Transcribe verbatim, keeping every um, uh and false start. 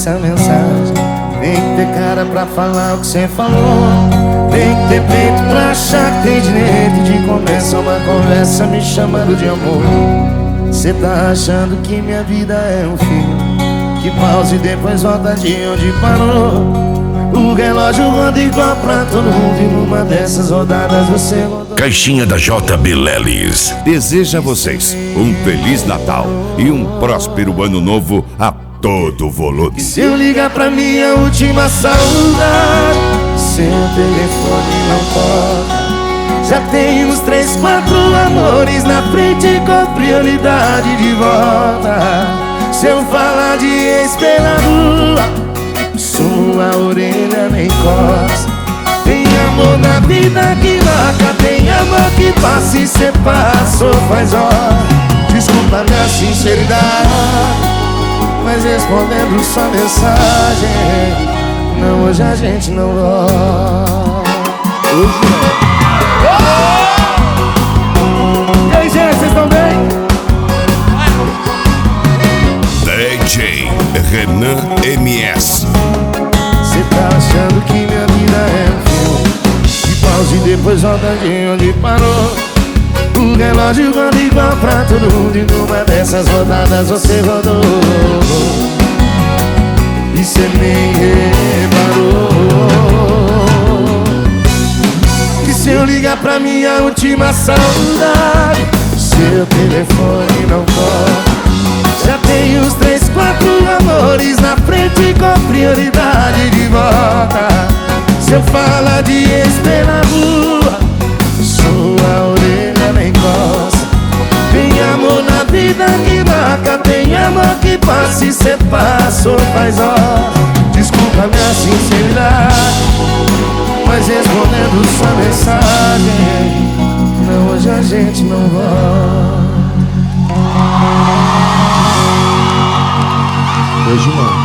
essa mensagem. Tem que ter cara pra falar o que cê falou. Tem que ter peito pra achar que tem direito de começar uma conversa me chamando de amor. Cê tá achando que minha vida é um filme que pausa e depois volta de onde parou. O relógio roda igual pra todo mundo e numa dessas rodadas você rodou. Caixinha da J B Lelis deseja a vocês um Feliz Natal e um próspero Ano Novo a todo volume. Se eu ligar pra minha última saudade, seu telefone não toca. Já tem uns três, quatro amores na frente com prioridade de volta. Se eu falar de ex pela rua, sua orelha nem coça. Tem amor na vida que marca, tem amor que passa e cê passou faz hora. Desculpa minha sinceridade, mas respondendo sua mensagem, não, hoje a gente não volta. Hoje não. E aí, gente, vocês estão bem? D J Renan M S. Cê tá achando que minha vida é um filme que pausa e depois volta de onde parou. O relógio roda igual pra todo mundo e numa dessas rodadas você rodou. E cê nem reparou que se eu ligar pra minha última saudade, seu telefone não toca. Já tem uns três, quatro amores na frente com prioridade de volta. Se eu falar de ex pela rua, sua orelha nem coça. Tem amor na vida que marca, tem amor que passa e cê passou faz hora. Desculpa minha sinceridade, mas respondendo sua mensagem, não, hoje a gente não volta. Hoje não.